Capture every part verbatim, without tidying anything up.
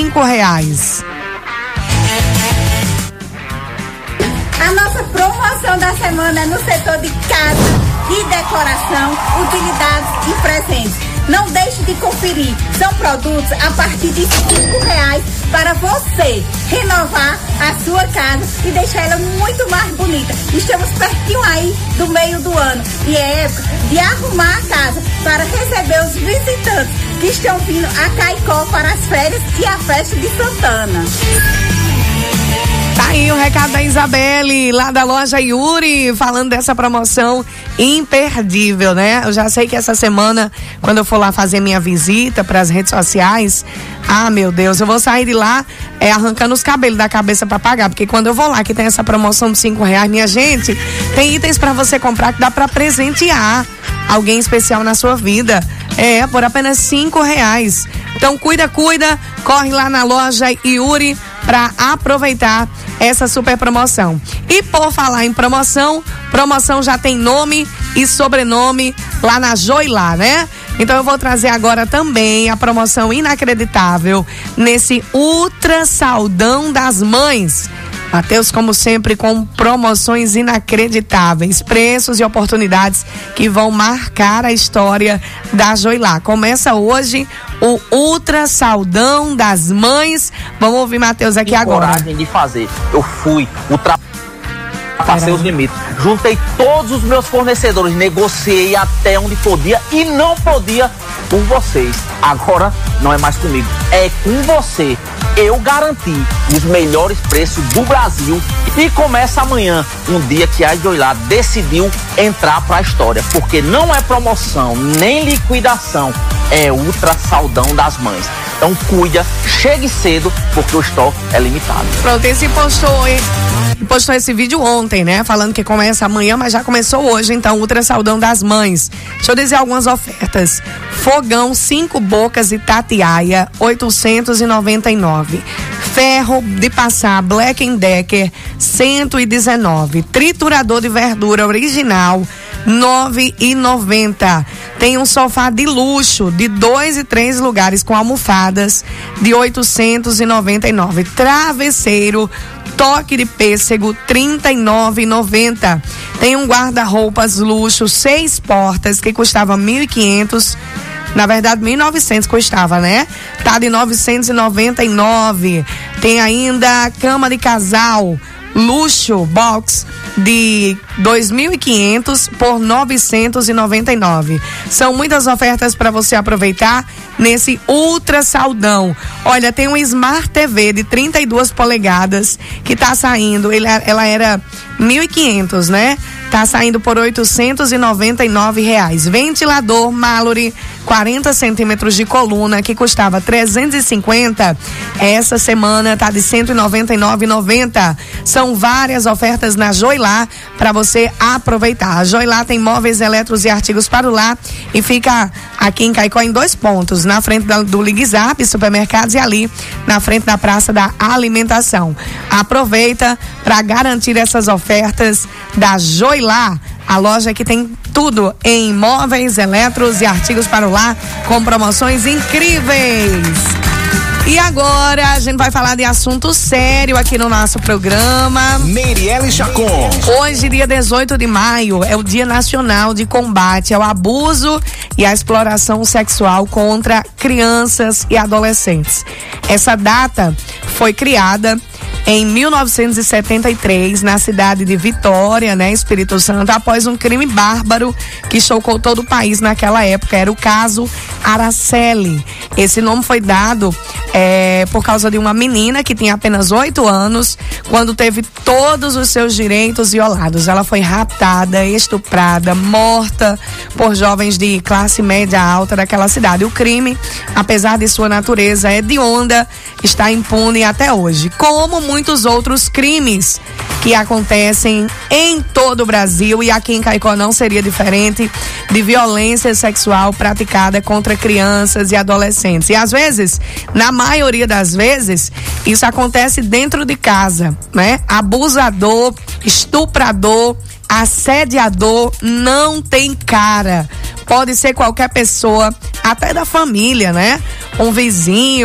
cinco reais. A nossa promoção da semana é no setor de casa e decoração, utilidades e presentes. Não deixe de conferir. São produtos a partir de cinco reais para você renovar a sua casa e deixar ela muito mais bonita. Estamos pertinho aí do meio do ano e é época de arrumar a casa para receber os visitantes que estão vindo a Caicó para as férias e a festa de Santana. Tá aí o recado da Isabelle, lá da loja Yuri, falando dessa promoção imperdível, né? Eu já sei que essa semana, quando eu for lá fazer minha visita para as redes sociais, ah, meu Deus, eu vou sair de lá é, arrancando os cabelos da cabeça para pagar, porque quando eu vou lá que tem essa promoção de cinco reais, minha gente, tem itens para você comprar que dá para presentear alguém especial na sua vida. É, por apenas cinco reais. Então, cuida, cuida, corre lá na loja Yuri para aproveitar essa super promoção. E por falar em promoção, promoção já tem nome e sobrenome lá na Joilá, né? Então eu vou trazer agora também a promoção inacreditável nesse Ultra Saldão das Mães. Mateus, como sempre, com promoções inacreditáveis, preços e oportunidades que vão marcar a história da Joilá. Começa hoje o Ultra Saldão das Mães. Vamos ouvir Mateus aqui agora. Coragem de fazer. Eu fui ultrapassei os limites. Juntei todos os meus fornecedores, negociei até onde podia e não podia por vocês. Agora não é mais comigo, é com você. Eu garanti os melhores preços do Brasil e começa amanhã, um dia que a Joilá decidiu entrar para a história, porque não é promoção nem liquidação, é Ultra Saldão das Mães. Então cuida, chegue cedo, porque o estoque é limitado. Pronto, esse postou, hein? Postou esse vídeo ontem, né? Falando que começa amanhã, mas já começou hoje, então, Ultra Saldão das Mães. Deixa eu dizer algumas ofertas. Fogão cinco bocas Itatiaia, oitocentos e noventa e nove. Ferro de passar Black and Decker, cento e dezenove. Triturador de verdura original, nove e noventa. Tem um sofá de luxo de dois e três lugares com almofadas de oitocentos e noventa e nove. Travesseiro toque de pêssego, trinta e nove e noventa. Tem um guarda-roupas luxo, seis portas, que custava mil e quinhentos. Na verdade, mil e novecentos custava, né? Tá de novecentos e noventa e nove. Tem ainda cama de casal luxo box de dois mil e quinhentos por novecentos e noventa e nove. São muitas ofertas para você aproveitar nesse Ultra Saldão. Olha, tem um Smart T V de trinta e duas polegadas que tá saindo, ele, ela era mil e quinhentos, né? Tá saindo por oitocentos e noventa e nove reais. Ventilador Mallory, quarenta centímetros de coluna, que custava trezentos e cinquenta. Essa semana tá de cento e noventa e nove reais e noventa centavos. São várias ofertas na Joilá para você aproveitar. A Joilá tem móveis, eletros e artigos para o lar e fica aqui em Caicó em dois pontos, na frente da, do Liguizap, supermercados, e ali na frente da Praça da Alimentação. Aproveita para garantir essas ofertas da Joilá, a loja que tem tudo em móveis, eletros e artigos para o lar com promoções incríveis. E agora a gente vai falar de assunto sério aqui no nosso programa. Meirelle Chacon. Hoje, dia dezoito de maio, é o Dia Nacional de Combate ao Abuso e à Exploração Sexual contra Crianças e Adolescentes. Essa data foi criada em mil novecentos e setenta e três, na cidade de Vitória, né, Espírito Santo, após um crime bárbaro que chocou todo o país naquela época. Era o caso Araceli. Esse nome foi dado é, por causa de uma menina que tinha apenas oito anos, quando teve todos os seus direitos violados. Ela foi raptada, estuprada, morta por jovens de classe média alta daquela cidade. O crime, apesar de sua natureza hedionda, está impune até hoje, como muitos outros crimes que acontecem em todo o Brasil, e aqui em Caicó não seria diferente, de violência sexual praticada contra crianças e adolescentes. E às vezes, na maioria das vezes, isso acontece dentro de casa, né? Abusador, estuprador, assediador não tem cara. Pode ser qualquer pessoa, até da família, né? Um vizinho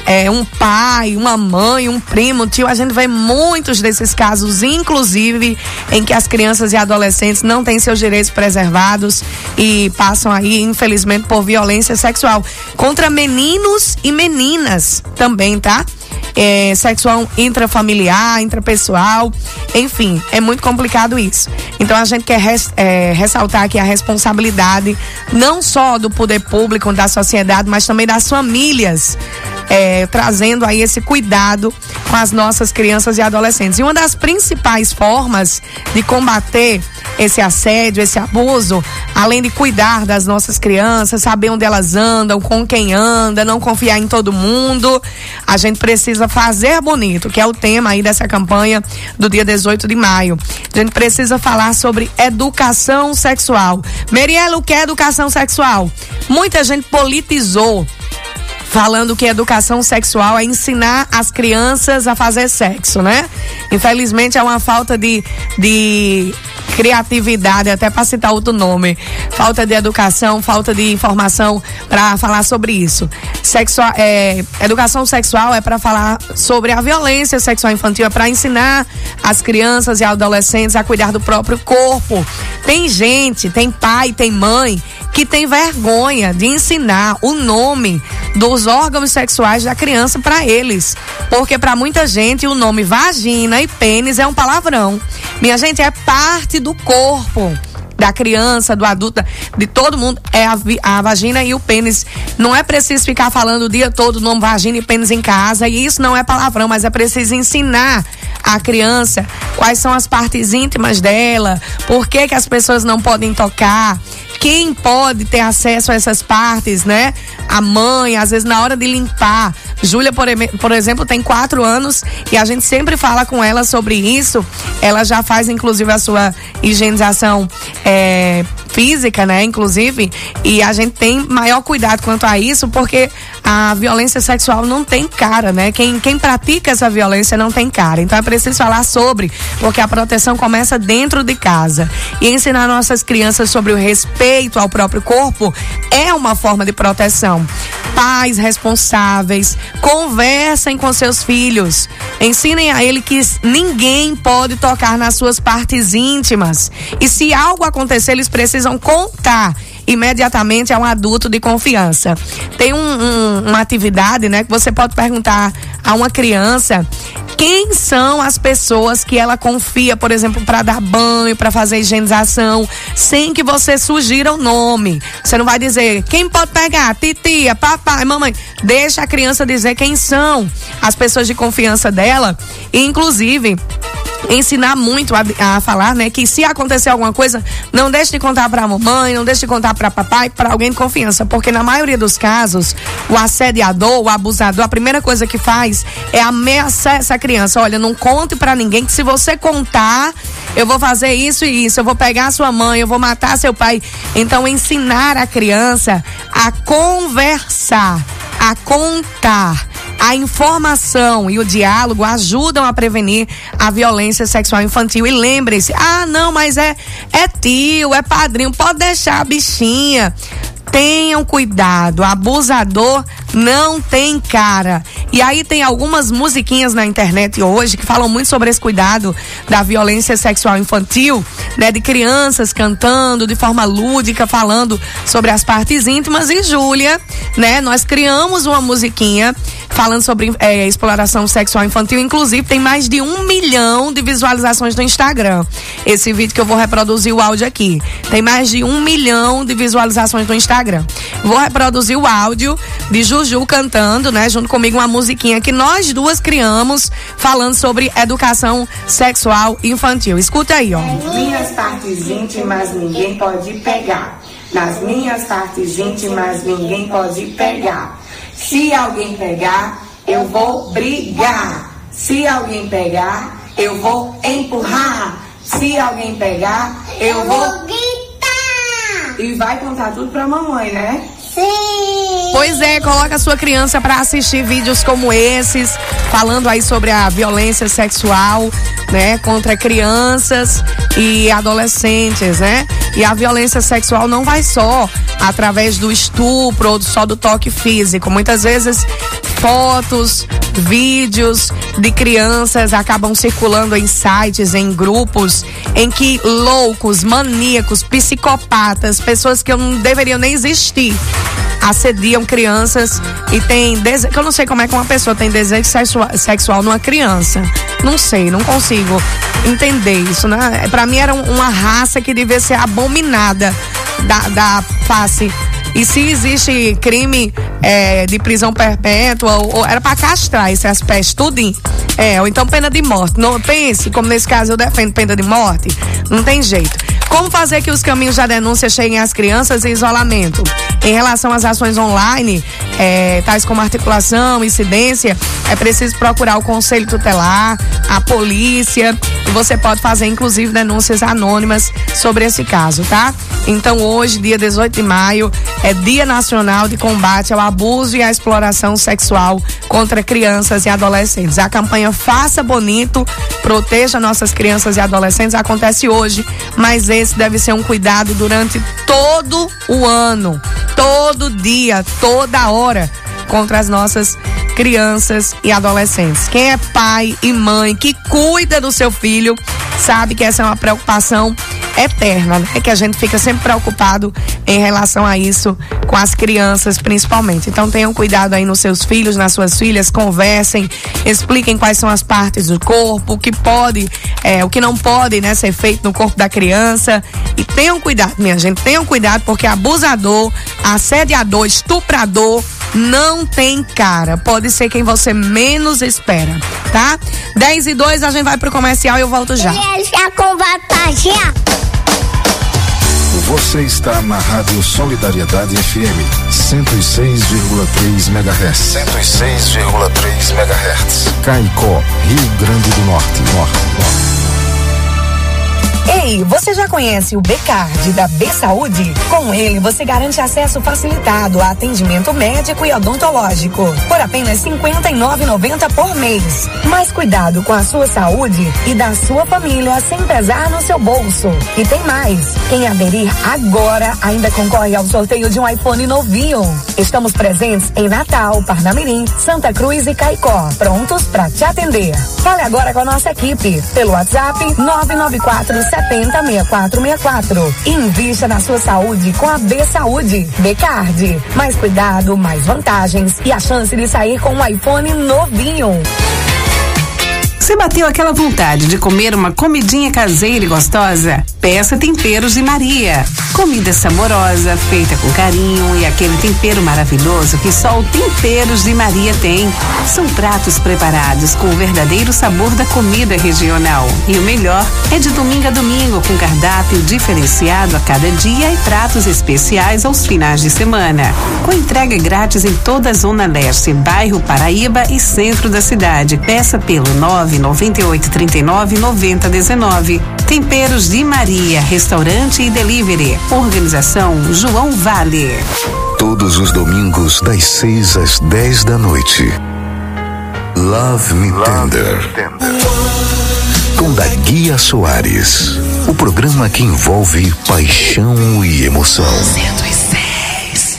é, um pai, uma mãe, um primo, um tio. A gente vê muitos desses casos, inclusive em que as crianças e adolescentes não têm seus direitos preservados e passam aí, infelizmente, por violência sexual contra meninos e meninas também, tá? É, sexual intrafamiliar, intrapessoal, enfim, é muito complicado isso. Então a gente quer res, é, ressaltar aqui a responsabilidade não só do poder público, da sociedade, mas também das famílias, é, trazendo aí esse cuidado com as nossas crianças e adolescentes. E uma das principais formas de combater esse assédio, esse abuso, além de cuidar das nossas crianças, saber onde elas andam, com quem anda, não confiar em todo mundo, a gente precisa fazer bonito, que é o tema aí dessa campanha do dia dezoito de maio. A gente precisa falar sobre educação sexual. Meriela, o que é educação sexual? Muita gente politizou, falando que educação sexual é ensinar as crianças a fazer sexo, né? Infelizmente é uma falta de, de criatividade, até para citar outro nome, falta de educação, falta de informação para falar sobre isso. Sexual, é, educação sexual é para falar sobre a violência sexual infantil, é para ensinar as crianças e adolescentes a cuidar do próprio corpo. Tem gente, tem pai, tem mãe que tem vergonha de ensinar o nome dos órgãos sexuais da criança para eles, porque para muita gente o nome vagina e pênis é um palavrão. Minha gente, é parte do corpo da criança, do adulto, de todo mundo, é a, a vagina e o pênis. Não é preciso ficar falando o dia todo o nome vagina e pênis em casa, e isso não é palavrão, mas é preciso ensinar a criança quais são as partes íntimas dela, por que que as pessoas não podem tocar, quem pode ter acesso a essas partes, né? A mãe, às vezes na hora de limpar. Júlia, por, por exemplo, tem quatro anos e a gente sempre fala com ela sobre isso. Ela já faz, inclusive, a sua higienização é, física, né? Inclusive, e a gente tem maior cuidado quanto a isso, porque a violência sexual não tem cara, né? Quem, quem pratica essa violência não tem cara. Então é preciso falar sobre, porque a proteção começa dentro de casa. E ensinar nossas crianças sobre o respeito ao próprio corpo é uma forma de proteção. Pais responsáveis, conversem com seus filhos, ensinem a ele que ninguém pode tocar nas suas partes íntimas, e se algo acontecer, eles precisam contar imediatamente a um adulto de confiança. Tem um, um, uma atividade, né, que você pode perguntar a uma criança quem são as pessoas que ela confia, por exemplo, para dar banho, para fazer higienização, sem que você sugira o nome. Você não vai dizer quem pode pegar, titia, papai, mamãe. Deixa a criança dizer quem são as pessoas de confiança dela, e inclusive ensinar muito a, a falar, né, que se acontecer alguma coisa, não deixe de contar para a mamãe, não deixe de contar para papai, para alguém de confiança, porque na maioria dos casos, o assediador, o abusador, a primeira coisa que faz é ameaçar essa criança. Olha, não conte para ninguém, que se você contar, eu vou fazer isso e isso, eu vou pegar a sua mãe, eu vou matar seu pai. Então, ensinar a criança a conversar, a contar. A informação e o diálogo ajudam a prevenir a violência sexual infantil. E lembre-se, ah, não, mas é, é tio, é padrinho, pode deixar a bichinha. Tenham cuidado, abusador não tem cara. E aí tem algumas musiquinhas na internet hoje que falam muito sobre esse cuidado da violência sexual infantil, né? De crianças cantando de forma lúdica, falando sobre as partes íntimas. E Júlia, né? Nós criamos uma musiquinha falando sobre é, exploração sexual infantil. Inclusive tem mais de um milhão de visualizações no Instagram. Esse vídeo que eu vou reproduzir o áudio aqui. Tem mais de um milhão de visualizações no Instagram. Vou reproduzir o áudio de Juju cantando, né, junto comigo, uma musiquinha que nós duas criamos, falando sobre educação sexual infantil. Escuta aí, ó. Nas minhas partes íntimas ninguém pode pegar. Nas minhas partes íntimas ninguém pode pegar. Se alguém pegar, eu vou brigar. Se alguém pegar, eu vou empurrar. Se alguém pegar, eu vou gritar. E vai contar tudo pra mamãe, né? Sim. Pois é, coloca a sua criança para assistir vídeos como esses, falando aí sobre a violência sexual, né, contra crianças e adolescentes, né? E a violência sexual não vai só através do estupro ou só do toque físico. Muitas vezes fotos, vídeos de crianças acabam circulando em sites, em grupos, em que loucos, maníacos, psicopatas, pessoas que não deveriam nem existir, assediam crianças e tem desejo, que eu não sei como é que uma pessoa tem desejo sexual, sexual numa criança. Não sei, não consigo entender isso, né? Pra mim era uma raça que devia ser abominada da, da face. E se existe crime é, de prisão perpétua, ou, ou era pra castrar esse aspecto, tudinho. É, ou então pena de morte. Não, pense, como nesse caso eu defendo pena de morte, não tem jeito. Como fazer que os caminhos da denúncia cheguem às crianças em isolamento? Em relação às ações online, é, tais como articulação, incidência, é preciso procurar o conselho tutelar, a polícia, e você pode fazer inclusive denúncias anônimas sobre esse caso, tá? Então hoje, dia dezoito de maio, é Dia Nacional de Combate ao Abuso e à Exploração Sexual contra Crianças e Adolescentes. A campanha Faça Bonito, proteja nossas crianças e adolescentes, acontece hoje, mas esse deve ser um cuidado durante todo o ano, todo dia, toda hora, contra as nossas crianças e adolescentes. Quem é pai e mãe que cuida do seu filho sabe que essa é uma preocupação eterna, né? Que a gente fica sempre preocupado em relação a isso com as crianças principalmente. Então tenham cuidado aí nos seus filhos, nas suas filhas, conversem, expliquem quais são as partes do corpo, o que pode, é, o que não pode, né, ser feito no corpo da criança. E tenham cuidado, minha gente, tenham cuidado, porque abusador, assediador, estuprador não tem cara, pode ser quem você menos espera, tá? dez e dois, a gente vai pro comercial e eu volto já. Deixa com vantagem. Você está na Rádio Solidariedade F M cento e seis vírgula três megahertz. cento e seis vírgula três megahertz. Caicó, Rio Grande do Norte. Norte, Norte. Ei, você já conhece o B-Card da B-Saúde? Com ele, você garante acesso facilitado a atendimento médico e odontológico por apenas cinquenta e nove reais e noventa centavos por mês. Mais cuidado com a sua saúde e da sua família sem pesar no seu bolso. E tem mais, quem aderir agora ainda concorre ao sorteio de um iPhone novinho. Estamos presentes em Natal, Parnamirim, Santa Cruz e Caicó, prontos para te atender. Fale agora com a nossa equipe pelo WhatsApp nove nove quatro setenta, sessenta e quatro sessenta e quatro. Invista na sua saúde com a B-Saúde. B-Card. Mais cuidado, mais vantagens e a chance de sair com um iPhone novinho. Você bateu aquela vontade de comer uma comidinha caseira e gostosa? Peça Temperos de Maria. Comida saborosa, feita com carinho e aquele tempero maravilhoso que só o Temperos de Maria tem. São pratos preparados com o verdadeiro sabor da comida regional. E o melhor é de domingo a domingo, com cardápio diferenciado a cada dia e pratos especiais aos finais de semana. Com entrega grátis em toda a Zona Leste, bairro Paraíba e centro da cidade. Peça pelo nove nove oito, três nove, nove zero um nove. Temperos de Maria, restaurante e delivery. Organização João Vale. Todos os domingos das seis às dez da noite. Love Me Tender. Com da Guia Soares. O programa que envolve paixão e emoção. cento e seis.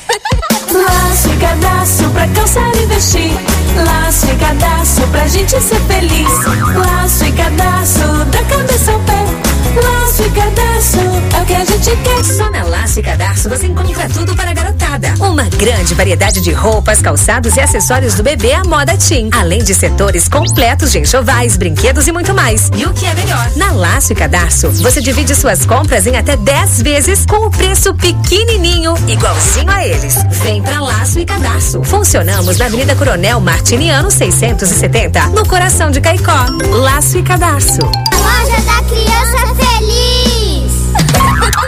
Laço e cadastro pra calçar e vestir. Laço e cadastro pra gente ser feliz. Laço e cadastro da cabeça ao pé. Laço e cadastro é o que a gente quer. Só na Laço e Cadastro você encontra tudo para a garotada. Uma grande variedade de roupas, calçados e acessórios do bebê à moda teen. Além de setores completos de enxovais, brinquedos e muito mais. E o que é melhor? Na Laço e Cadastro você divide suas compras em até dez vezes com o preço pequenininho, igualzinho a eles. Vem pra Laço e Cadastro. Funcionamos na Avenida Coronel Martiniano seiscentos e setenta, no coração de Caicó. Laço e Cadastro. Loja da Criança Feliz.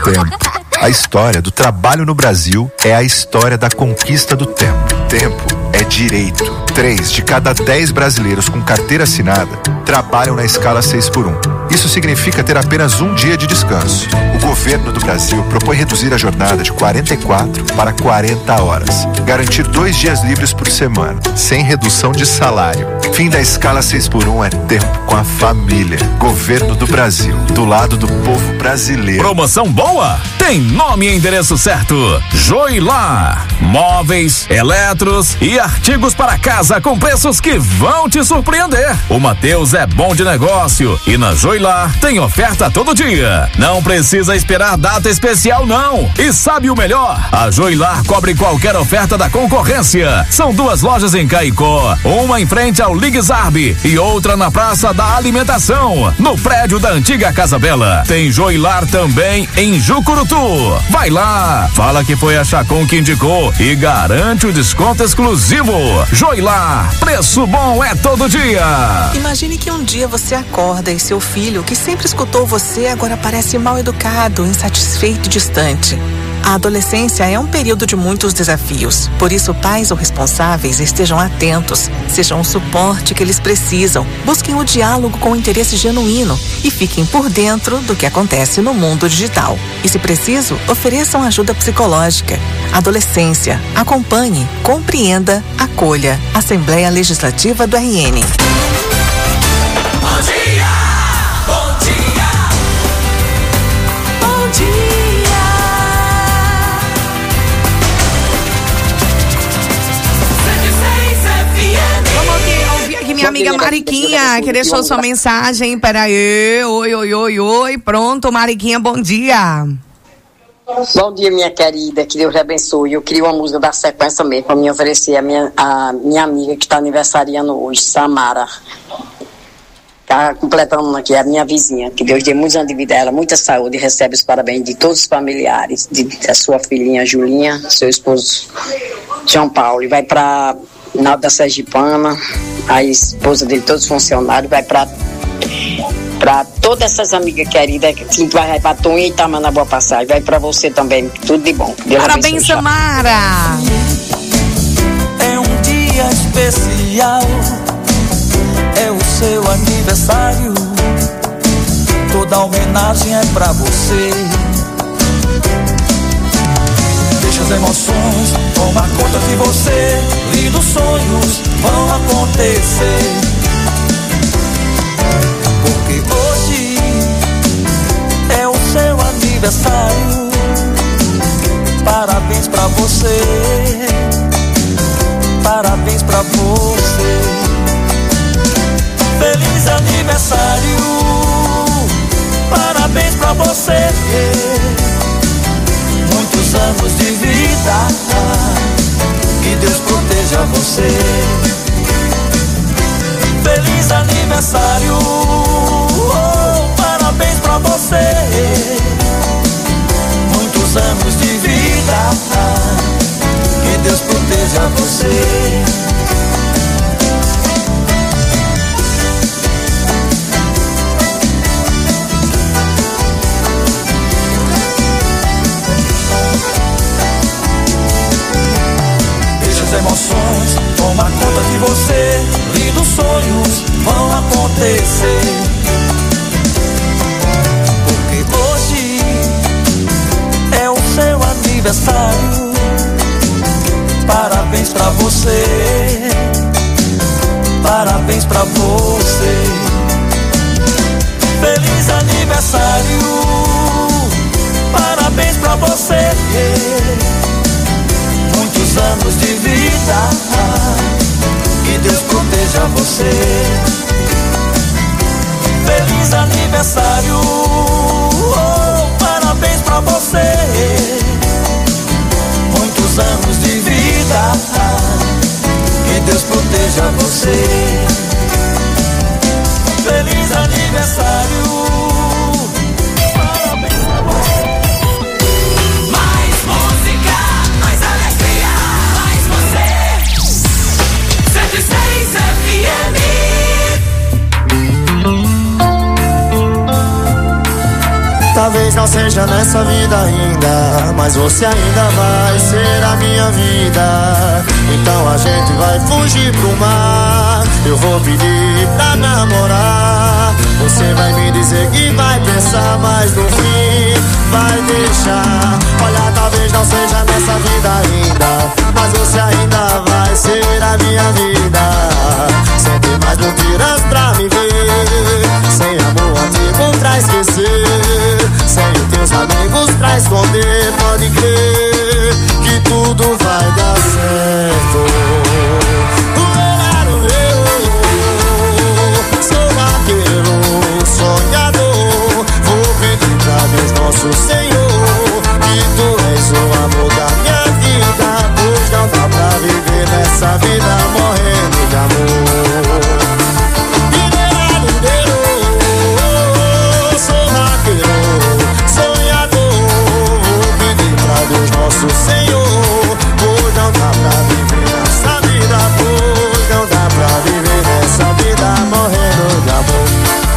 Tempo. A história do trabalho no Brasil é a história da conquista do tempo. Tempo é é direito. Três de cada dez brasileiros com carteira assinada trabalham na escala seis por um. Isso significa ter apenas um dia de descanso. O governo do Brasil propõe reduzir a jornada de quarenta e quatro para quarenta horas. Garantir dois dias livres por semana, sem redução de salário. Fim da escala seis por um é tempo com a família. Governo do Brasil, do lado do povo brasileiro. Promoção boa? Tem nome e endereço certo. Joilar. Móveis, eletros e artigos para casa com preços que vão te surpreender. O Mateus é bom de negócio e na Joilar tem oferta todo dia. Não precisa esperar data especial não. E sabe o melhor? A Joilar cobre qualquer oferta da concorrência. São duas lojas em Caicó, uma em frente ao Ligue Zarb e outra na Praça da Alimentação, no prédio da antiga Casa Bela. Tem Joilar também em Jucurutu. Vai lá, fala que foi a Chacon que indicou e garante o desconto exclusivo. Joilar, preço bom é todo dia. Imagine que um dia você acorda e seu filho, que sempre escutou você, agora parece mal educado, insatisfeito e distante. A adolescência é um período de muitos desafios. Por isso, pais ou responsáveis estejam atentos, sejam o suporte que eles precisam, busquem o diálogo com interesse genuíno e fiquem por dentro do que acontece no mundo digital. E, se preciso, ofereçam ajuda psicológica. Adolescência. Acompanhe, compreenda, acolha. Assembleia Legislativa do R N. Bom dia! Bom dia! Bom dia! Minha amiga Mariquinha, que deixou sua mensagem para aí. Oi, oi, oi, oi. Pronto, Mariquinha, bom dia. Bom dia, minha querida, que Deus lhe abençoe. Eu queria uma música da sequência mesmo para me oferecer a minha, a minha amiga que está aniversariando hoje, Samara. Está completando aqui, a minha vizinha. Que Deus dê muitos anos de vida a ela, muita saúde e recebe os parabéns de todos os familiares, de, da sua filhinha Julinha, seu esposo João Paulo. E vai para Naldo da Sergipana, a esposa dele, todos os funcionários, vai para para todas essas amigas queridas, que vai para Tonha e Itamar na Boa Passagem, vai para você também, tudo de bom. Deus Parabéns, Samara! É um dia especial, é o seu aniversário, toda homenagem é pra você. Deixa as emoções tomar conta de você, lindos sonhos vão acontecer. Porque hoje é o seu aniversário. Parabéns pra você, parabéns pra você. Feliz aniversário, parabéns pra você. Muitos anos de vida, que Deus proteja você. Feliz aniversário, oh, parabéns pra você. Muitos anos de vida, que Deus proteja você. Deixa as emoções tomar conta de você, lindos sonhos vão acontecer. Porque hoje é o seu aniversário. Parabéns pra você, parabéns pra você. Feliz aniversário, parabéns pra você. Muitos anos de vida, que Deus proteja você. Feliz aniversário, oh, parabéns pra você. Muitos anos de vida, que Deus proteja você. Feliz aniversário, parabéns pra você. Mais música, mais alegria, mais você. cento e seis F M. Talvez não seja nessa vida ainda, mas você ainda vai ser a minha vida. Então a gente vai fugir pro mar, eu vou pedir pra namorar. Você vai me dizer que vai pensar, mas no fim vai deixar. Olha, talvez não seja nessa vida ainda, mas você ainda vai ser a minha vida. Sem ter mais mentiras pra me ver, sem amor antigo pra esquecer, sem os teus amigos pra esconder. Pode crer que tudo vai dar certo. Sou vaqueiro, sonhador, vou pedir pra Deus nosso Senhor que tu és o amor da minha vida, pois não dá pra viver nessa vida morrendo de amor. Sou vaqueiro, sonhador, vou pedir pra Deus nosso Senhor, pois não dá pra viver nessa vida, pois não dá pra viver nessa vida morrendo de amor.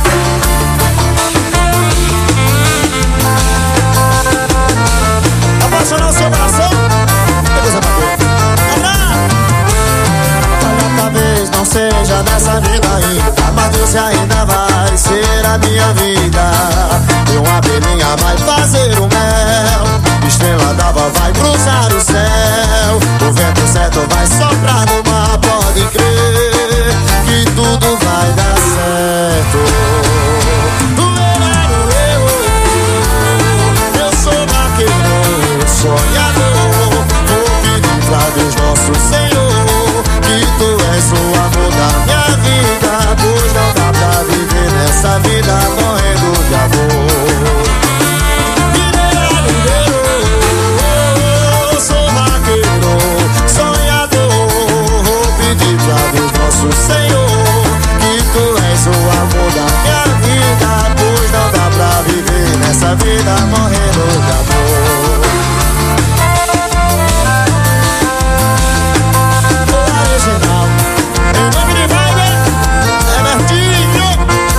Apaixonar o seu coração, coisa bacana. Olha, talvez não seja nessa vida ainda, mas você ainda vai ser a minha vida. E uma abelhinha vai fazer o mel, estrela d'alva vai cruzar o céu, o vento certo vai soprar no mar. Pode crer que tudo vai dar certo. Eu sou vaqueiro, sonhador, vou pedir pra Deus nosso Senhor que tu és o amor da minha vida, pois não dá pra viver nessa vida morrendo de amor. Eu sou vaqueiro, sonhador, vou pedir pra Deus nosso Senhor que tu és o amor da minha vida, pois não dá pra viver nessa vida morrendo de amor. Original, em nome de Vibe, é Bertinho.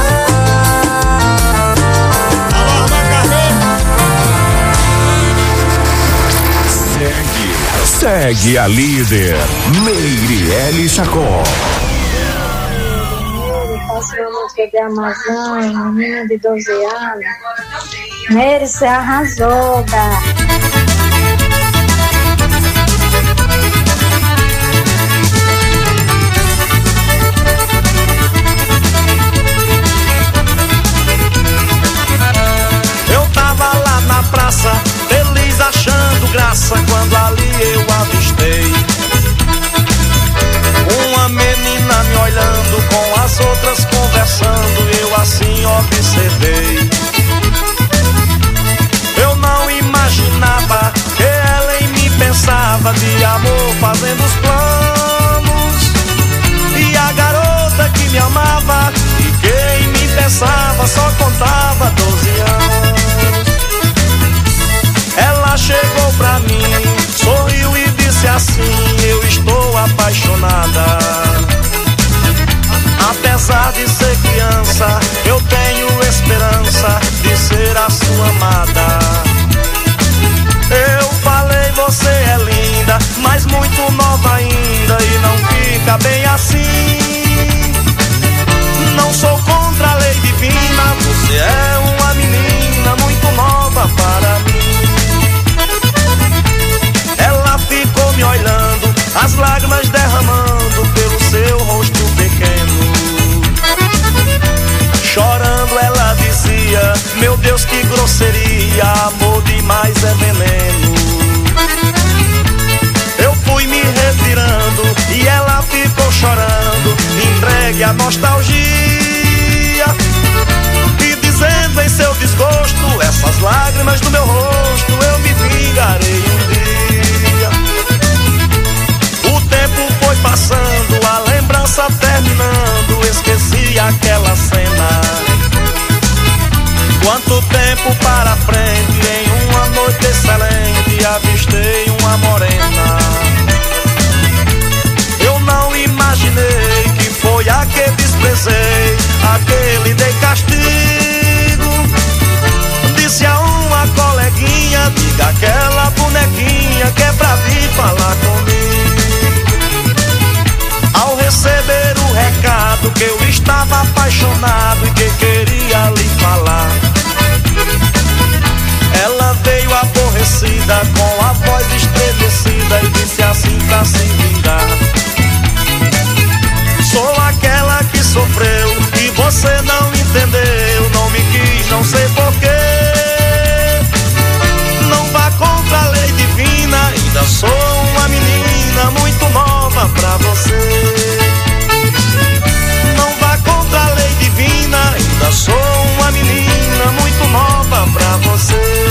Alô, Macarré. Segue, segue a líder, Meirelle Chacó. Posso ver a música de Amazônia, menina de doze anos. Meire, você arrasou, gata. Eu tava lá na praça, feliz achando graça, quando ali eu avistei uma menina me olhando, com as outras conversando, eu assim observei. Eu não imaginava que ela em mim pensava, de amor fazendo os planos. E a garota que me amava e que em mim pensava, só contava doze anos. Ela chegou pra mim, sorriu e disse assim: eu estou apaixonada. Apesar de ser criança, eu tenho esperança de ser a sua amada. Eu falei, você é linda, mas muito nova ainda, e não fica bem assim. Não sou contra a lei divina, você é uma menina muito nova para mim. Ela ficou me olhando, as lágrimas derramando pelo seu rosto pequeno. Chorando ela dizia: meu Deus, que grosseria, amor demais é veneno. Eu fui me retirando e ela ficou chorando, entregue à nostalgia, e dizendo em seu desgosto: essas lágrimas do meu rosto eu me vingarei um dia. O tempo foi passando, a lembrança terminando, esqueci aquela cena. Quanto tempo para frente, em uma noite excelente, avistei uma morena. Eu não imaginei que foi a que desprezei, a que lhe dei castigo. Disse a uma estava apaixonado e que queria lhe falar. Ela veio aborrecida, com a voz estremecida, e disse assim pra se vingar: sou aquela que sofreu e você não entendeu, não me quis, não sei porquê. Não vá contra a lei divina, ainda sou uma menina muito nova pra você. Não vá contra a lei divina, ainda sou uma menina muito nova pra você.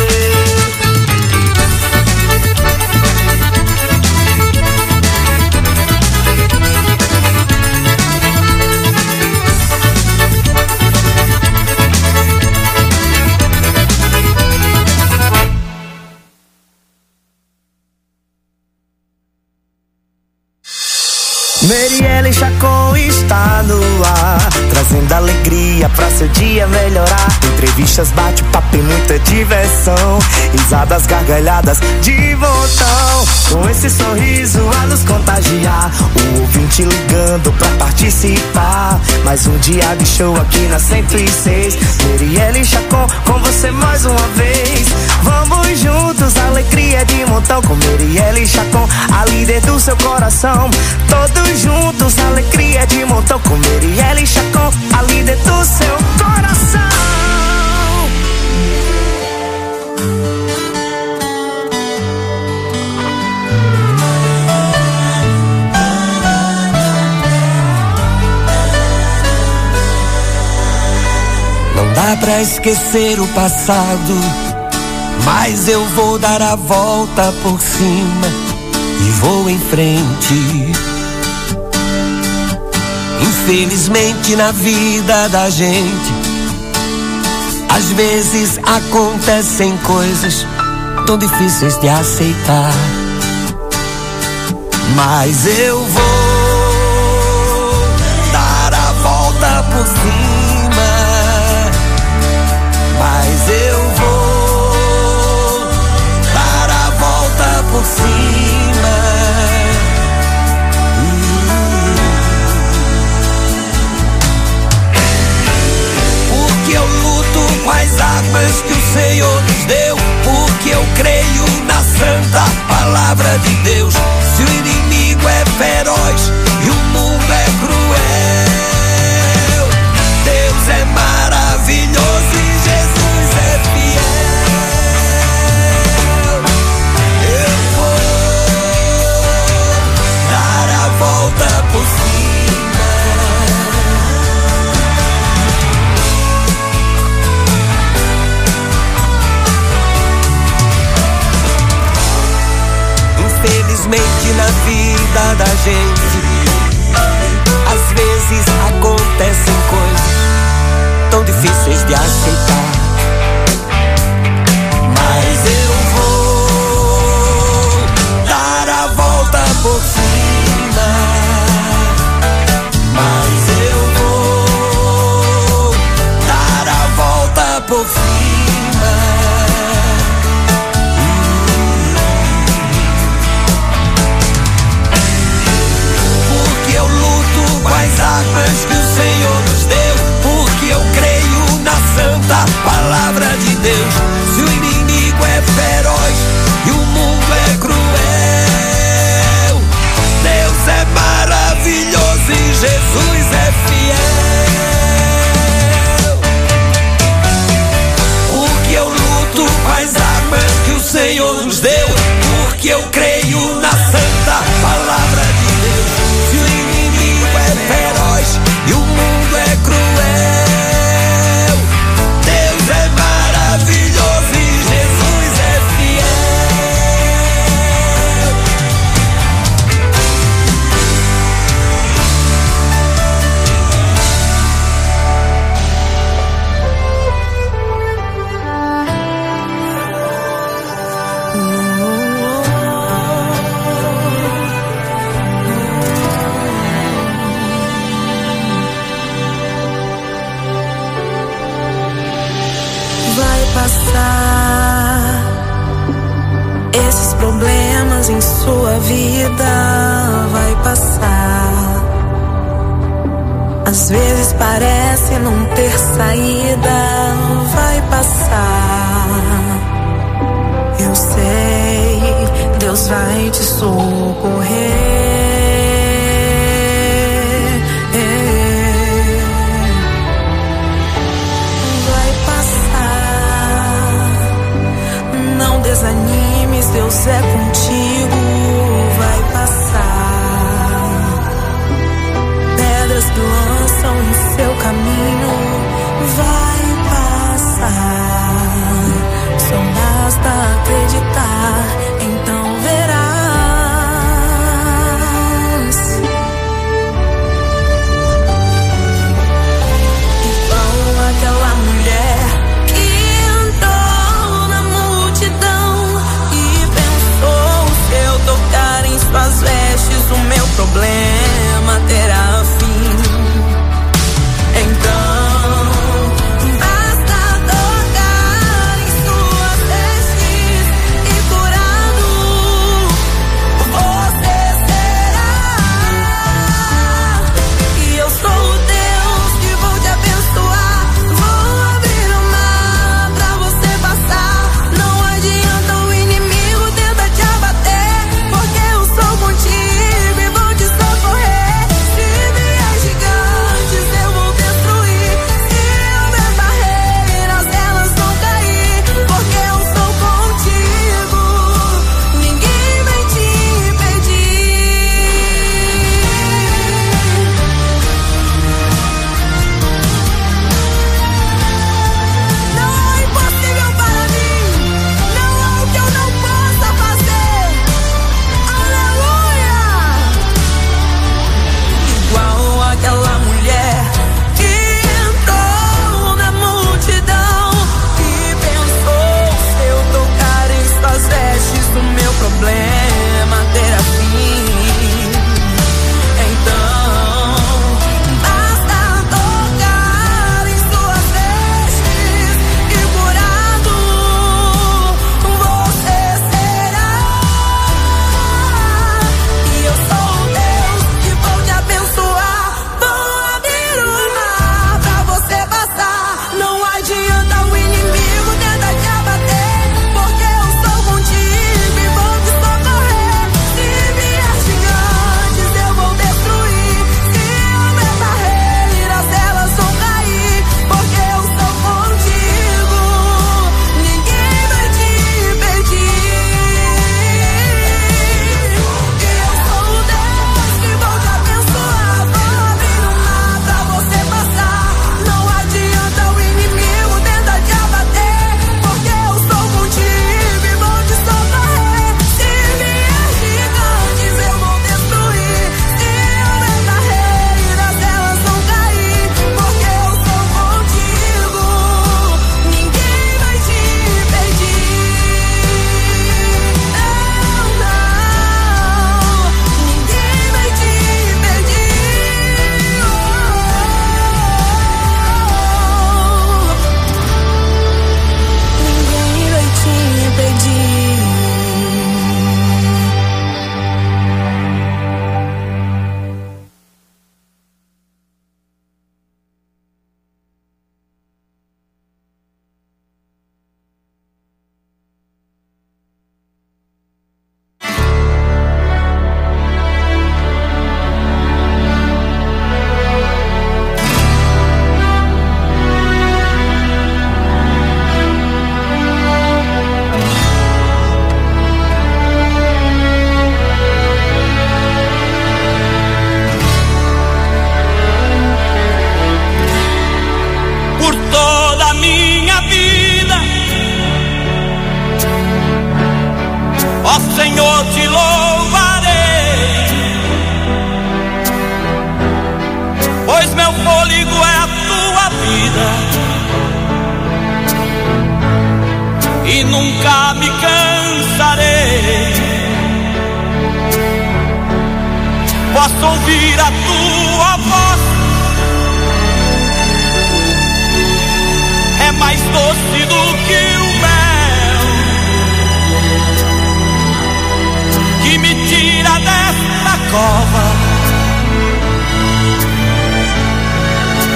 Merielle Chacon está no ar, trazendo alegria pra seu dia melhorar. Entrevistas, bate-papo e muita diversão, risadas, gargalhadas de montão. Com esse sorriso a nos contagiar, o ouvinte ligando pra participar. Mais um dia de show aqui na cento e seis. Merielle Chacon com você mais uma vez. Vamos juntos, alegria de montão. Com Merielle Chacon, a líder do seu coração. Todos juntos, alegria de montão. Com Merielle Chacon, a líder do seu coração. Não dá pra esquecer o passado, mas eu vou dar a volta por cima e vou em frente. Infelizmente na vida da gente, às vezes acontecem coisas tão difíceis de aceitar. Mas eu vou dar a volta por cima. Mas eu vou dar a volta por cima. Porque eu luto com as armas que o Senhor nos deu. Porque eu creio na santa palavra de Deus. Se o inimigo é feroz e o mundo é cruel, Deus é maravilhoso e Jesus é fiel. Eu vou dar a volta por cima. Infelizmente na vida da gente, às vezes acontecem coisas tão difíceis de aceitar. Mas eu vou dar a volta por cima. Mas eu vou dar a volta por cima. Porque eu luto com as armas que o Senhor nos deu. Porque eu creio na santa palavra de Deus. Se o inimigo é feroz e o mundo é cruel, Deus é maravilhoso e Jesus é fiel. Porque eu luto com as armas que o Senhor nos deu. Porque eu creio na santa palavra de Deus. Se o inimigo é feroz e o mundo é cruel, Deus é maravilhoso e Jesus é passar. Esses problemas em sua vida vai passar. Às vezes parece não ter saída, vai passar. Eu sei, Deus vai te socorrer. Desanimes, Deus é contigo, vai passar. Pedras que lançam em seu caminho, vai passar. Só basta acreditar, então verás. Igual aquela mulher que entrou na multidão e pensou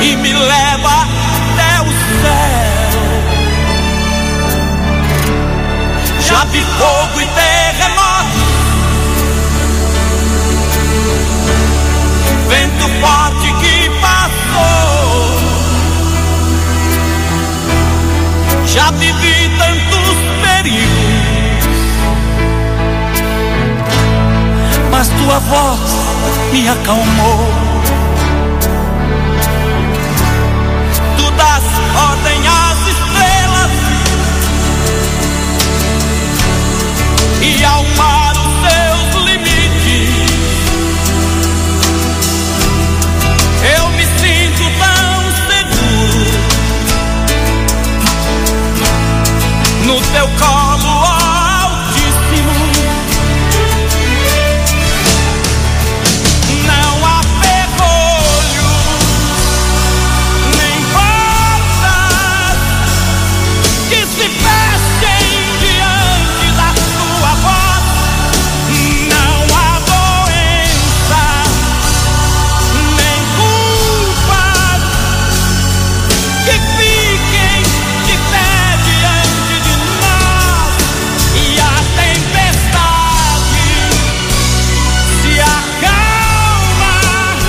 e me leva até o céu. Já vi fogo e terremoto, vento forte que passou. Já vivi tantos perigos, mas tua voz me acalmou. Tu das ordem às estrelas e ao mar os seus limites. Eu me sinto tão seguro no teu colo, Altíssimo. Não há ferrolho, nem portas que se fechem diante da tua voz. Não há doença, nem culpas que fiquem de pé diante de nós. E a tempestade se acalma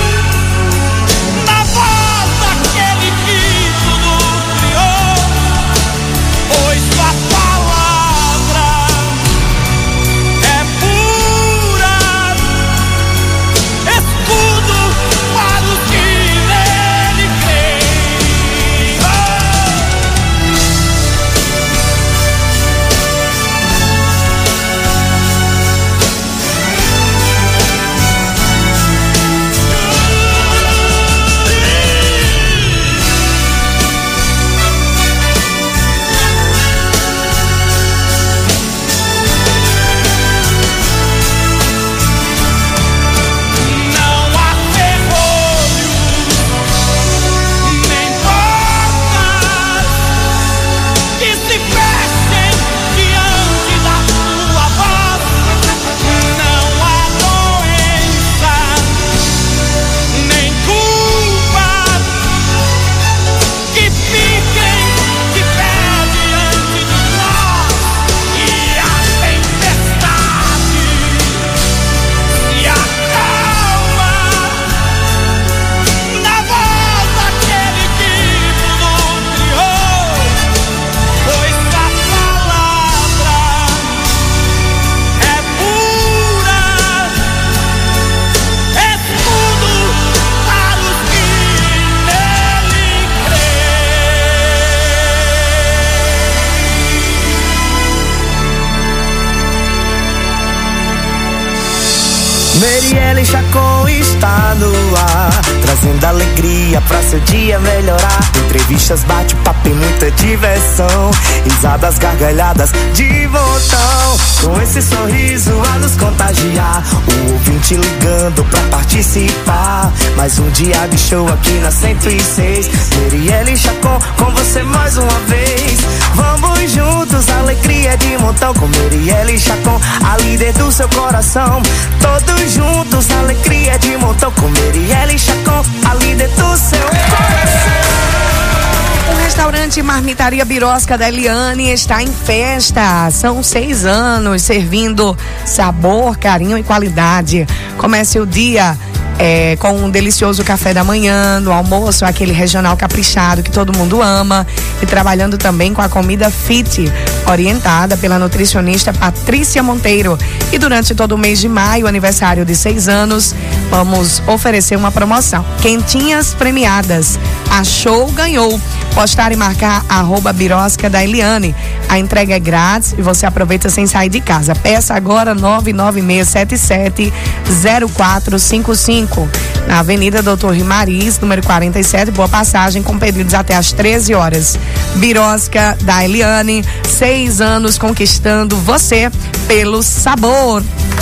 na voz daquele que tudo criou, pois tua palavra é pura, escudo para os que nele creem. Não há ferrolho, nem portas que se fechem diante da tua voz. Não há doença, nem culpas que fiquem de pé diante de nós. E a tempestade se acalma na voz daquele que tudo criou, pois a palavra é pura, escudo para os que nele Merielle Chacon está no ar, trazendo alegria pra seu dia melhorar. Entrevistas, bate-papo e muita diversão, risadas, gargalhadas de montão. Com esse sorriso a nos contagiar, o ouvinte ligando pra participar. Mais um dia de show aqui na cento e seis. Merielle Chacon com você mais uma vez. Vamos juntos, alegria de montão. Com Merielle Chacon, a líder do seu coração. Todos juntos, alegria de montão. Com Merielle Chacon, a líder do seu coração. O restaurante Marmitaria Birosca da Eliane está em festa. São seis anos servindo sabor, carinho e qualidade. Comece o dia É, com um delicioso café da manhã, no almoço, aquele regional caprichado que todo mundo ama, e trabalhando também com a comida fit, orientada pela nutricionista Patrícia Monteiro. E durante todo o mês de maio, aniversário de seis anos, vamos oferecer uma promoção. Quentinhas premiadas. Achou, ganhou. Postar e marcar arroba Birosca da Eliane. A entrega é grátis e você aproveita sem sair de casa. Peça agora nove nove seis sete sete zero quatro cinco cinco. Na Avenida Doutor Rimariz, número quarenta e sete, Boa Passagem, com pedidos até às treze horas. Birosca da Eliane, seis anos conquistando você pelo sabor.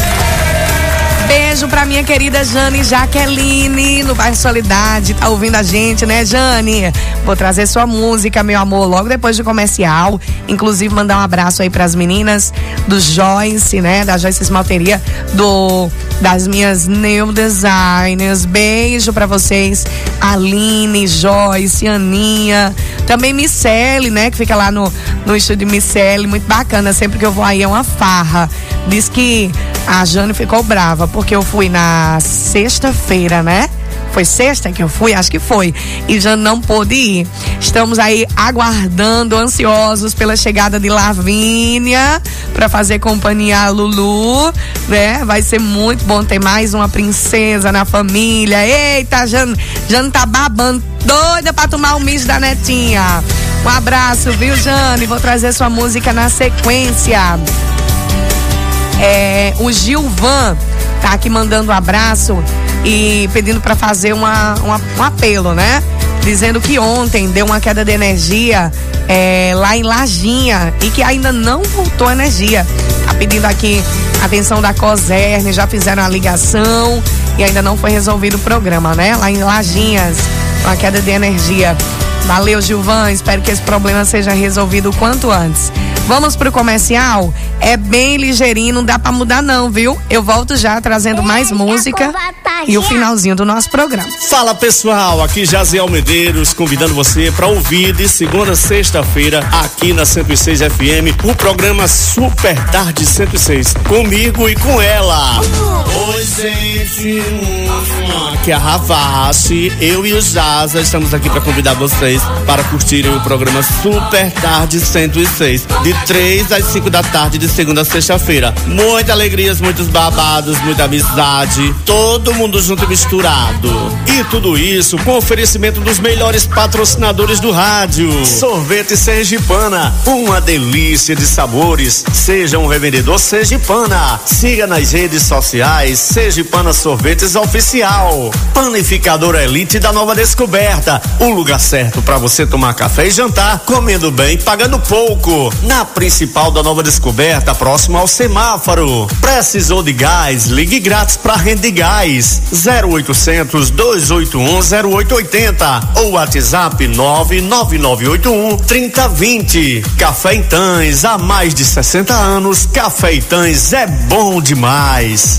Beijo pra minha querida Jane Jaqueline, no bairro Solidade, tá ouvindo a gente, né, Jane? Vou trazer sua música, meu amor, logo depois do comercial. Inclusive, mandar um abraço aí pras meninas do Joyce, né, da Joyce Esmalteria, do das minhas nail designers. Beijo pra vocês, Aline, Joyce, Aninha, também Micele, né, que fica lá no, no estúdio Micele, muito bacana, sempre que eu vou aí é uma farra. Diz que a Jane ficou brava, porque eu fui na sexta-feira, né? Foi sexta que eu fui? Acho que foi. E já não pôde ir. Estamos aí aguardando, ansiosos pela chegada de Lavínia para fazer companhia a Lulu, né? Vai ser muito bom ter mais uma princesa na família. Eita, Jane, Jane tá babando, doida pra tomar o misto da netinha. Um abraço, viu, Jane? Vou trazer sua música na sequência. É, o Gilvan tá aqui mandando um abraço e pedindo para fazer uma, uma, um apelo, né? Dizendo que ontem deu uma queda de energia é, lá em Lajinha e que ainda não voltou a energia. Tá pedindo aqui a atenção da Coserne, já fizeram a ligação e ainda não foi resolvido o programa, né? Lá em Lajinhas, uma queda de energia. Valeu, Gilvan, espero que esse problema seja resolvido o quanto antes. Vamos pro comercial? É bem ligeirinho, não dá pra mudar não, viu? Eu volto já trazendo mais música e o finalzinho do nosso programa. Fala, pessoal, aqui Jaziel Medeiros, convidando você para ouvir de segunda a sexta-feira aqui na cento e seis F M o programa Super Tarde cento e seis, comigo e com ela. Oi, gente, aqui é a Ravache, eu e o Jaza estamos aqui para convidar vocês para curtirem o programa Super Tarde cento e seis, de três às cinco da tarde, de segunda a sexta-feira. Muitas alegrias, muitos babados, muita amizade, todo mundo junto e misturado. E tudo isso com oferecimento dos melhores patrocinadores do rádio. Sorvete Sergipana, uma delícia de sabores. Seja um revendedor Sergipana. Siga nas redes sociais Sergipana Sorvetes Oficial. Panificador Elite da Nova Descoberta, o lugar certo para você tomar café e jantar, comendo bem, pagando pouco. Na principal da Nova Descoberta, próximo ao semáforo. Precisou de gás? Ligue grátis para Rede Gás. zero oitocentos, dois oito um, zero oito oito zero ou WhatsApp nove nove nove oito um, três zero dois zero. Café Itãs, há mais de sessenta anos, Café Itãs é bom demais.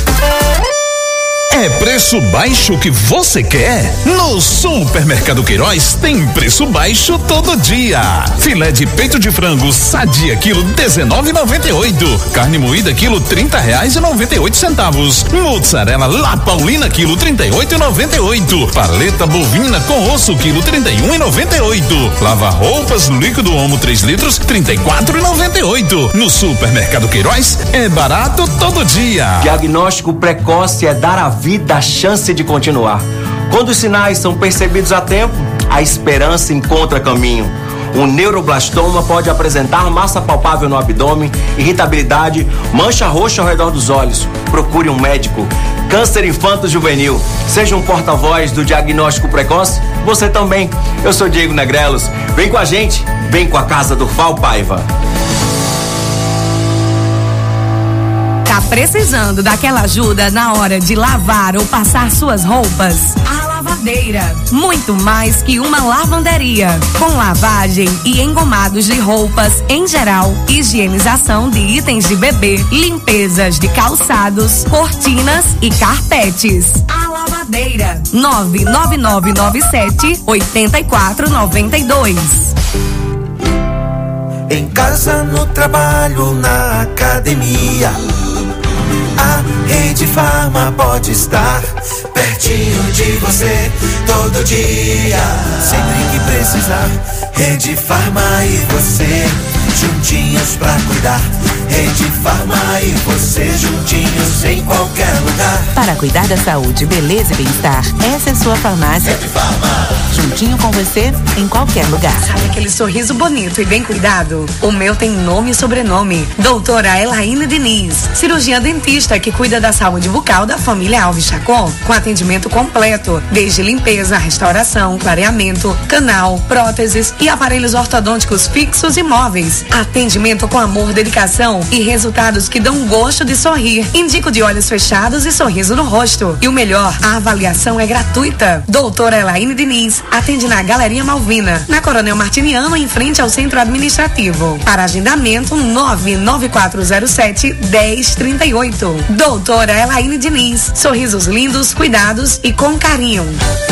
É preço baixo que você quer? No Supermercado Queiroz tem preço baixo todo dia. Filé de peito de frango Sadia quilo dezenove e noventa e oito. Carne moída quilo trinta reais e noventa e oito centavos. Mozzarella La Paulina quilo trinta e oito e noventa e oito. Paleta bovina com osso quilo trinta e um e noventa e oito. Lava roupas líquido Omo três litros trinta e quatro e noventa e oito. No Supermercado Queiroz é barato todo dia. Diagnóstico precoce é dar a vida a chance de continuar. Quando os sinais são percebidos a tempo, a esperança encontra caminho. Um neuroblastoma pode apresentar massa palpável no abdômen, irritabilidade, mancha roxa ao redor dos olhos. Procure um médico. Câncer infanto-juvenil. Seja um porta-voz do diagnóstico precoce, você também. Eu sou Diego Negrelos. Vem com a gente, vem com a Casa do Val Paiva. Tá precisando daquela ajuda na hora de lavar ou passar suas roupas? A Lavadeira, muito mais que uma lavanderia, com lavagem e engomados de roupas em geral, higienização de itens de bebê, limpezas de calçados, cortinas e carpetes. A Lavadeira, nove nove nove nove sete oito quatro nove dois. Em casa, no trabalho, na academia, a Rede Farma pode estar pertinho de você todo dia. Sempre que precisar, Rede Farma e você juntinhos pra cuidar. Rede Farma e você juntinhos em qualquer lugar. Para cuidar da saúde, beleza e bem-estar, essa é a sua farmácia. Rede Farma. Juntinho com você em qualquer lugar. Sabe aquele sorriso bonito e bem cuidado? O meu tem nome e sobrenome. Doutora Elaine Diniz, cirurgiã dentista que cuida da saúde bucal da família Alves Chacon, com atendimento completo, desde limpeza, restauração, clareamento, canal, próteses e aparelhos ortodônticos fixos e móveis. Atendimento com amor, dedicação e resultados que dão gosto de sorrir. Indico de olhos fechados e sorriso no rosto. E o melhor, a avaliação é gratuita. Doutora Elaine Diniz atende na Galeria Malvina, na Coronel Martiniano, em frente ao Centro Administrativo. Para agendamento, nove nove quatro zero sete, dez trinta e oito. Doutora Elaine Diniz. Sorrisos lindos, cuidados e com carinho.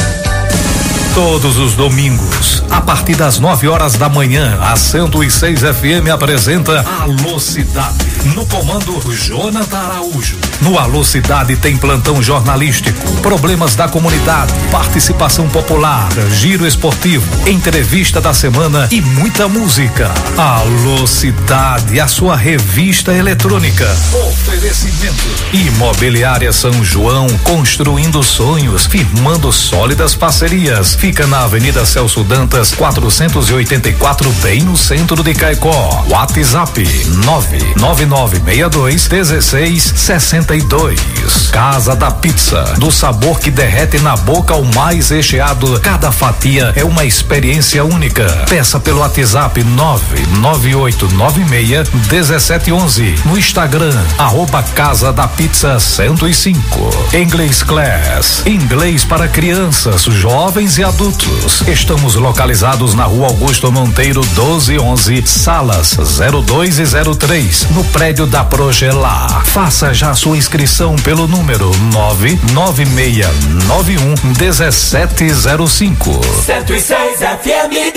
Todos os domingos, a partir das nove horas da manhã, a cento e seis F M apresenta Alô Cidade. No comando, Jonathan Araújo. No Alô Cidade tem plantão jornalístico, problemas da comunidade, participação popular, giro esportivo, entrevista da semana e muita música. Alô Cidade, a sua revista eletrônica. Oferecimento: Imobiliária São João, construindo sonhos, firmando sólidas parcerias. Fica na Avenida Celso Dantas, quatrocentos e oitenta e quatro, bem no centro de Caicó. WhatsApp nove nove nove seis dois um seis seis dois. Casa da Pizza, do sabor que derrete na boca ao mais recheado. Cada fatia é uma experiência única. Peça pelo WhatsApp nove nove oito nove seis um sete um um. No Instagram, arroba Casa da Pizza cento e cinco. English Class, inglês para crianças, jovens e adultos. Estamos localizados na Rua Augusto Monteiro doze onze, salas zero dois e zero três, no prédio da Progelar. Faça já sua inscrição pelo número nove nove seis nove um um sete zero cinco. cento e seis F M.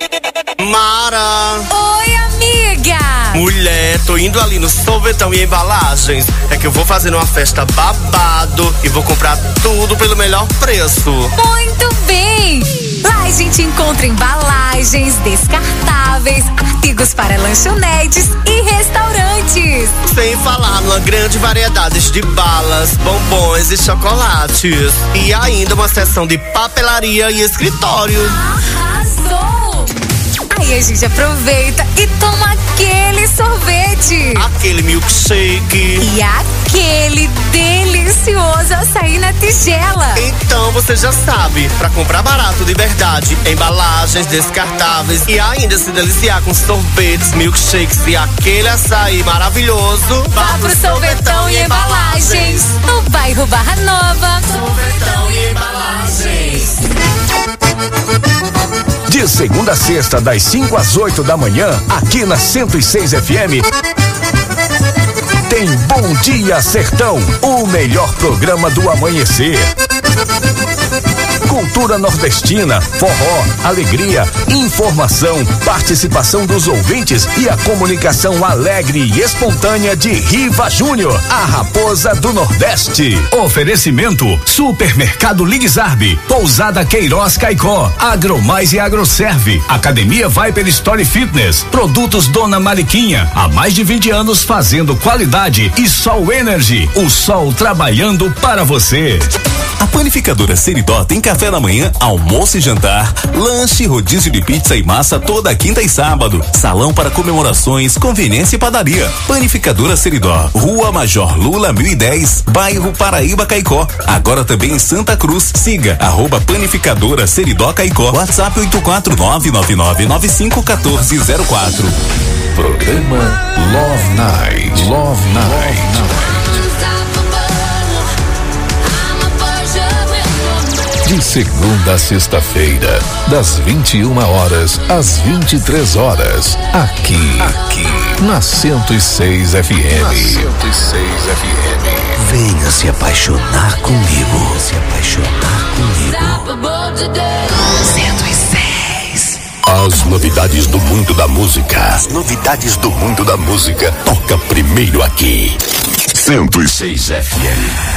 Mara! Oi, amiga! Mulher, tô indo ali no Sorvetão e Embalagens. É que eu vou fazer uma festa babado e vou comprar tudo pelo melhor preço. Muito bem! Lá a gente encontra embalagens, descartáveis, artigos para lanchonetes e restaurantes. Sem falar numa grande variedade de balas, bombons e chocolates. E ainda uma seção de papelaria e escritório. Arrasou! Aí a gente aproveita e toma aquele sorvete. Aquele milkshake. E aquele delicioso açaí na tigela. Então você já sabe, pra comprar barato de verdade, embalagens descartáveis e ainda se deliciar com sorvetes, milkshakes e aquele açaí maravilhoso, vá pro Sorvetão e Embalagens, no bairro Barra Nova. Sorvetão e Embalagens. De segunda a sexta, das cinco às oito da manhã, aqui na cento e seis F M, tem Bom Dia Sertão, o melhor programa do amanhecer. Cultura nordestina, forró, alegria, informação, participação dos ouvintes e a comunicação alegre e espontânea de Riva Júnior, a raposa do Nordeste. Oferecimento: Supermercado Ligzarbe, Pousada Queiroz Caicó, Agromais e Agroserve, Academia Viper Story Fitness, Produtos Dona Mariquinha, há mais de vinte anos fazendo qualidade, e Sol Energy, o sol trabalhando para você. A Panificadora Seridó tem café da manhã, almoço e jantar, lanche, rodízio de pizza e massa toda quinta e sábado, salão para comemorações, conveniência e padaria. Panificadora Seridó, Rua Major Lula mil e dez, bairro Paraíba Caicó. Agora também em Santa Cruz. Siga arroba Panificadora Seridó Caicó. WhatsApp oito quatro nove nove nove nove cinco um quatro zero quatro. Programa Love Night. Love Night. De segunda a sexta-feira, das vinte e uma horas às vinte e três horas, aqui, aqui, na cento e seis F M. Na cento e seis F M. Venha se apaixonar comigo. Se apaixonar comigo. cento e seis. As novidades do mundo da música. As novidades do mundo da música. Toca primeiro aqui. cento e seis F M.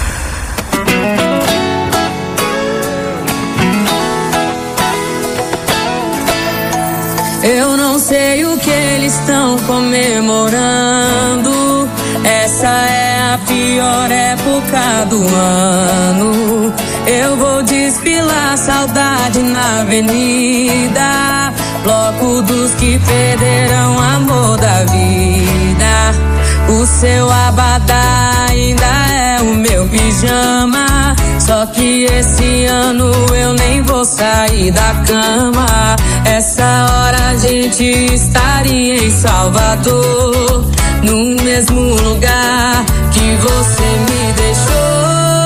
Eu não sei o que eles estão comemorando. Essa é a pior época do ano. Eu vou desfilar saudade na avenida. Bloco dos que perderam o amor da vida. O seu abadá ainda é o meu pijama. Só que esse ano eu nem vou sair da cama. Essa hora a gente estaria em Salvador, no mesmo lugar que você me deixou.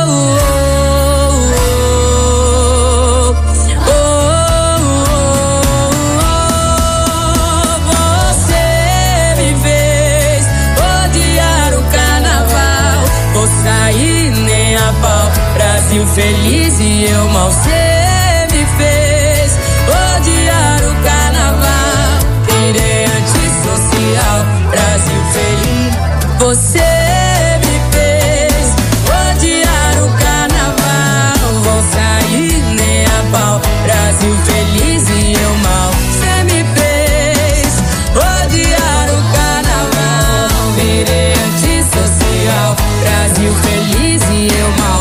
Brasil feliz e eu mal cê me fez odiar o carnaval. Virei antissocial, Brasil feliz. Você me fez odiar o carnaval. Vou sair nem a pau, Brasil feliz e eu mal cê me fez odiar o carnaval. Virei antissocial, Brasil feliz e eu mal.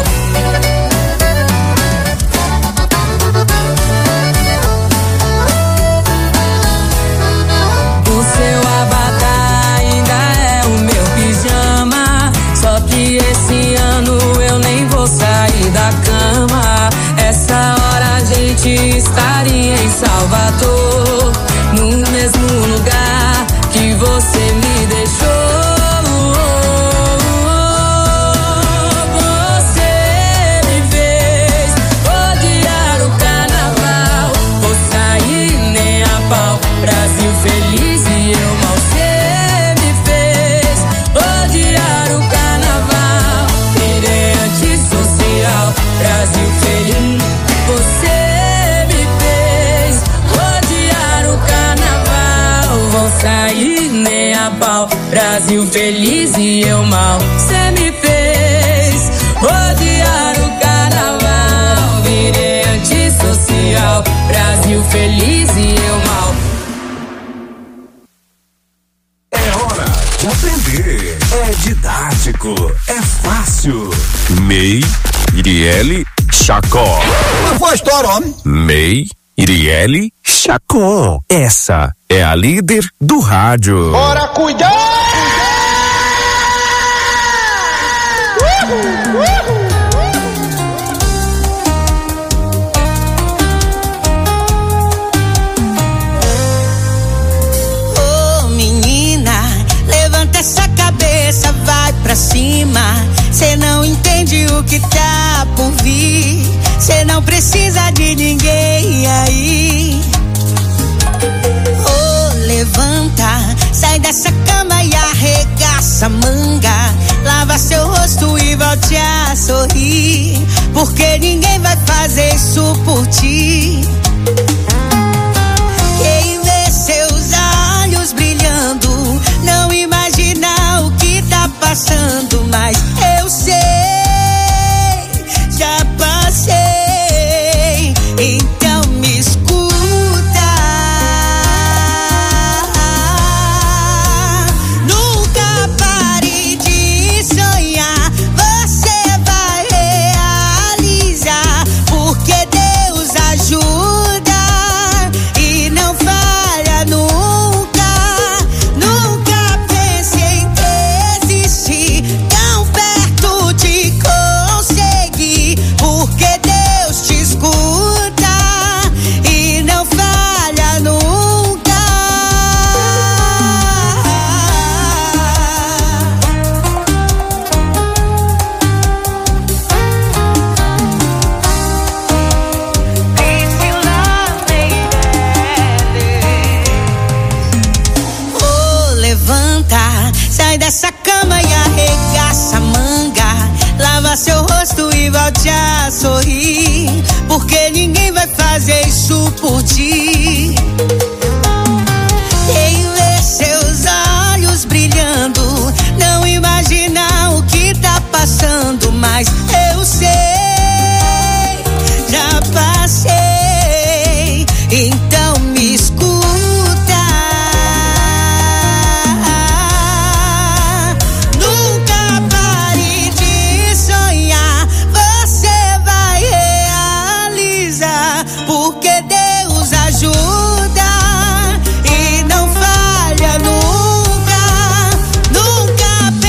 Esse ano eu nem vou sair da cama. Essa hora a gente estaria em Salvador, no mesmo lugar que você me deixou. Você me fez odiar o carnaval. Vou sair nem a pau, Brasil feliz e eu mal cê me fez odiar o carnaval. Brasil feliz, você me fez odiar o carnaval. Vou sair nem a pau, Brasil feliz e eu mal cê me fez odiar o carnaval. Virei antissocial, Brasil feliz e eu mal. É hora de aprender, é didático, é fácil. Mei Iriele Chacó. Não foi história, homem? Mei Iriele Chacó. Essa é a líder do rádio. Bora cuidar! Uhul, uhul. Ô menina, levanta essa cabeça, vai pra cima. Cê não entende o que tá por vir. Cê não precisa de ninguém aí. Oh, levanta, sai dessa cama e arregaça a manga. Lava seu rosto e volte a sorrir, porque ninguém vai fazer isso por ti. Quem vê seus olhos brilhando não imagina o que tá passando, mas eu sei, já passei, então me escuta. Nunca pare de sonhar, você vai realizar, porque Deus ajuda e não falha nunca. Nunca pense em desistir, tão perto de conseguir, porque Deus te escuta e não falha nunca. Oh, levanta, sai dessa cama e arregaça a manga. Lava seu rosto e volte a sorrir, porque ninguém vai fazer isso por ti. Quem vê seus olhos brilhando não imagina o que tá passando, mas eu sei, já passei, então me escuta. Nunca pare de sonhar, você vai realizar, porque Deus ajuda e não falha nunca. Nunca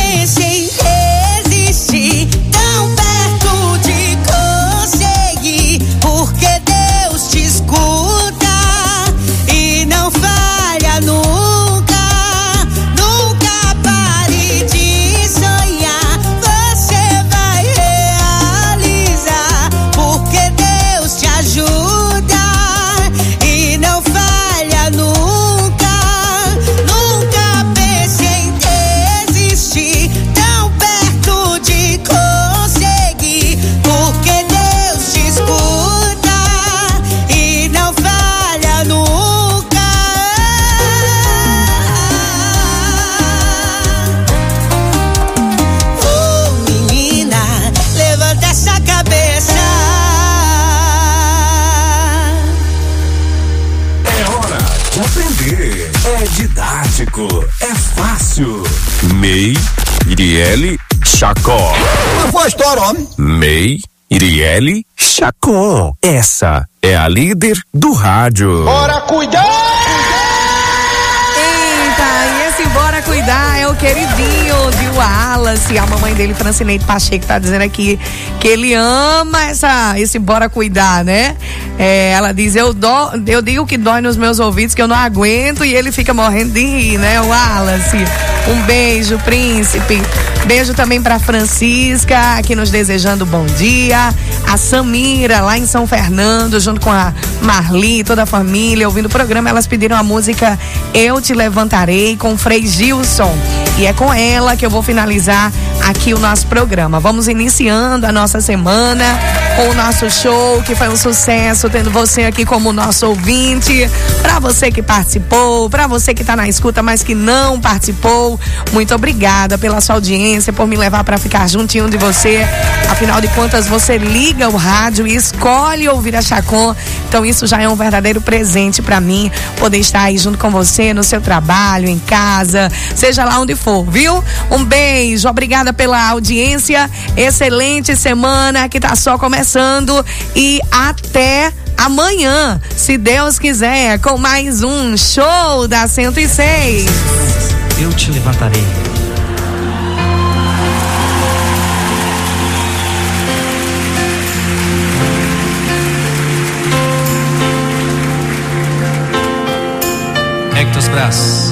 aprender. É didático, é fácil. Mei, Iriele, Chacó. Não foi história, homem. Mei, Iriele, Chacó. Essa é a líder do rádio. Bora cuidar! Eita, e esse Bora Cuidar é o queridinho de Wallace. A mamãe dele, Francineide Pacheco, tá dizendo aqui que ele ama essa, esse Bora Cuidar, né? É, ela diz, eu, do, eu digo que dói nos meus ouvidos, que eu não aguento, e ele fica morrendo de rir, né, Wallace? Um beijo, príncipe. Beijo também pra Francisca, aqui nos desejando bom dia. A Samira, lá em São Fernando, junto com a Marli, toda a família, ouvindo o programa, elas pediram a música Eu Te Levantarei, com Frei Gilson. E é com ela que eu vou finalizar aqui o nosso programa. Vamos iniciando a nossa semana com o nosso show, que foi um sucesso, tendo você aqui como nosso ouvinte. Pra você que participou, pra você que tá na escuta, mas que não participou, muito obrigada pela sua audiência, por me levar pra ficar juntinho de você. Afinal de contas, você liga o rádio e escolhe ouvir a Chacon. Então isso já é um verdadeiro presente pra mim, poder estar aí junto com você, no seu trabalho, em casa, seja lá onde for, viu? Um beijo, obrigada pela audiência, excelente semana que tá só começando e até amanhã, se Deus quiser, com mais um show da cento e seis. Eu te levantarei. Pegue teus braços.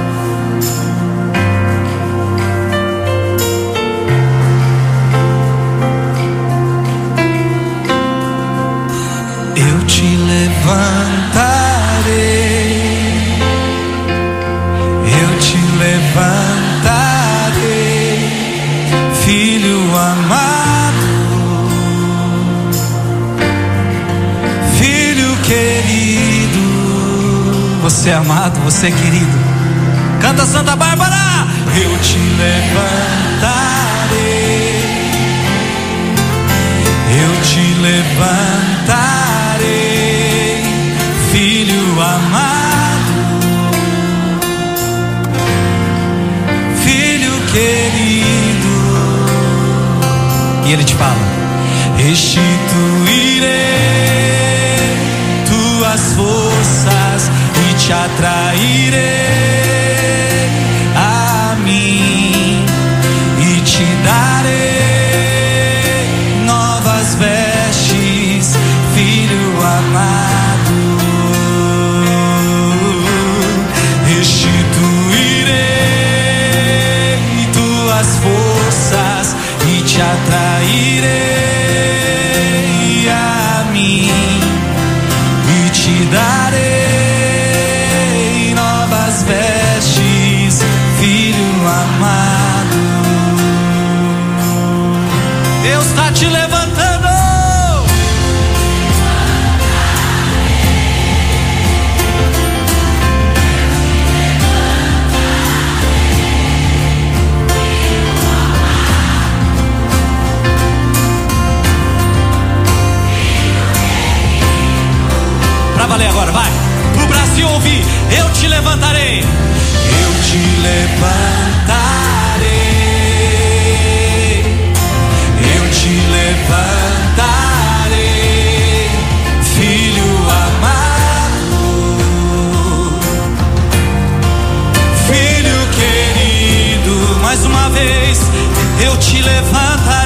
Eu te levantarei, eu te levantarei, filho amado, filho querido. Você é amado, você é querido. Canta Santa Bárbara. Eu te levantarei, eu te levantarei, filho amado, filho querido. E ele te fala: restituirei tuas forças e te atrairei a mim e te darei novas vestes, filho amado. Restituirei tuas forças e te atrairei a mim e te darei novas vestes, filho amado. Deus está te levantando. Pra valer agora, vai. Pro Brasil ouvir. Eu te levantarei. Eu te levantarei, eu te levantarei, filho amado, filho querido. Mais uma vez, eu te levantarei.